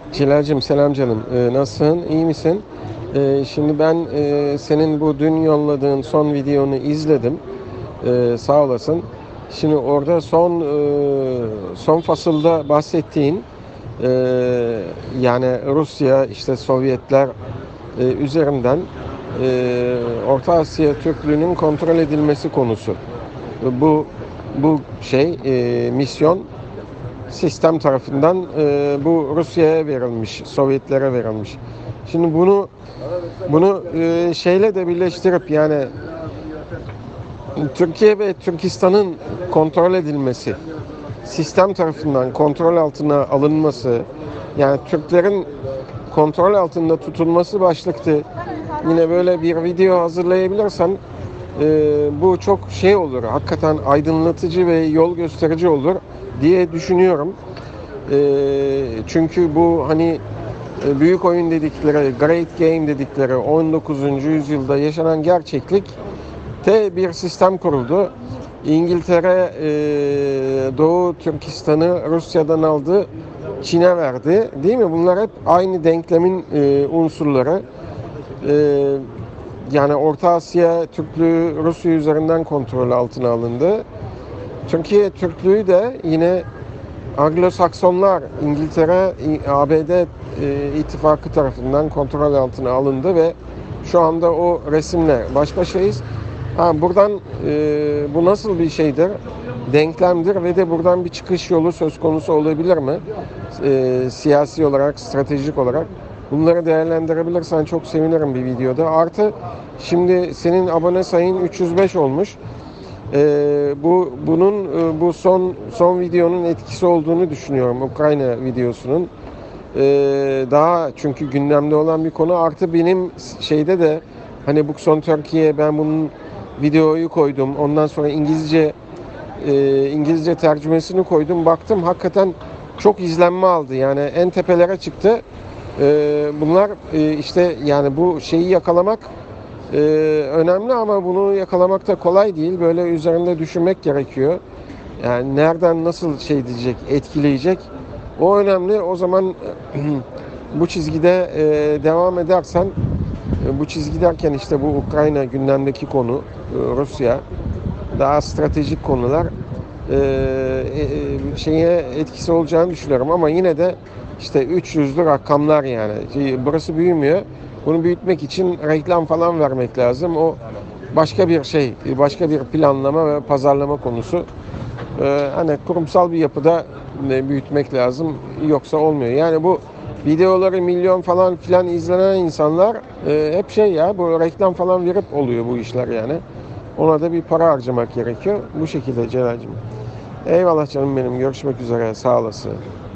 Celal'cim selam canım. Nasılsın? İyi misin? Şimdi ben senin bu dün yolladığın son videonu izledim. Sağ olasın. Şimdi orada son fasılda bahsettiğin e, yani Rusya işte Sovyetler üzerinden Orta Asya Türklüğünün kontrol edilmesi konusu. Bu misyon sistem tarafından bu Rusya'ya verilmiş, Sovyetlere verilmiş. Şimdi bunu şeyle de birleştirip yani Türkiye ve Türkistan'ın kontrol edilmesi, sistem tarafından kontrol altına alınması, yani Türklerin kontrol altında tutulması başlıklı yine böyle bir video hazırlayabilirsen bu çok şey olur, hakikaten aydınlatıcı ve yol gösterici olur diye düşünüyorum. Çünkü bu hani büyük oyun dedikleri, great game dedikleri 19. yüzyılda yaşanan gerçeklikte bir sistem kuruldu. İngiltere Doğu Türkistan'ı Rusya'dan aldı, Çin'e verdi. Değil mi? Bunlar hep aynı denklemin unsurları. E, Yani Orta Asya Türklüğü Rusya üzerinden kontrol altına alındı. Türkiye Türklüğü de yine Anglo-Saksonlar, İngiltere, ABD ittifakı tarafından kontrol altına alındı ve şu anda o resimle baş başayız. Buradan bu nasıl bir şeydir? Denklemdir ve de buradan bir çıkış yolu söz konusu olabilir mi? Siyasi olarak, stratejik olarak. Bunları değerlendirebilirsen çok sevinirim bir videoda. Artı şimdi senin abone sayın 305 olmuş. Bu son videonun etkisi olduğunu düşünüyorum, Ukrayna videosunun. Daha çünkü gündemde olan bir konu, artı benim şeyde de hani Books on Turkey'ye ben bunun videoyu koydum. Ondan sonra İngilizce tercümesini koydum. Baktım hakikaten çok izlenme aldı. Yani en tepelere çıktı. Bunlar işte yani bu şeyi yakalamak önemli ama bunu yakalamak da kolay değil. Böyle üzerinde düşünmek gerekiyor. Yani nereden nasıl şey diyecek, etkileyecek. O önemli. O zaman bu çizgide devam edersen, bu çizgi derken işte bu Ukrayna gündemdeki konu, Rusya, daha stratejik konular şeye etkisi olacağını düşünüyorum ama yine de işte 300'lü rakamlar yani. Burası büyümüyor. Bunu büyütmek için reklam falan vermek lazım. O başka bir şey, başka bir planlama ve pazarlama konusu. Hani kurumsal bir yapıda büyütmek lazım. Yoksa olmuyor. Yani bu videoları milyon falan filan izlenen insanlar hep şey ya, bu reklam falan verip oluyor bu işler yani. Ona da bir para harcamak gerekiyor. Bu şekilde Celal'cim. Eyvallah canım benim. Görüşmek üzere. Sağ olasın.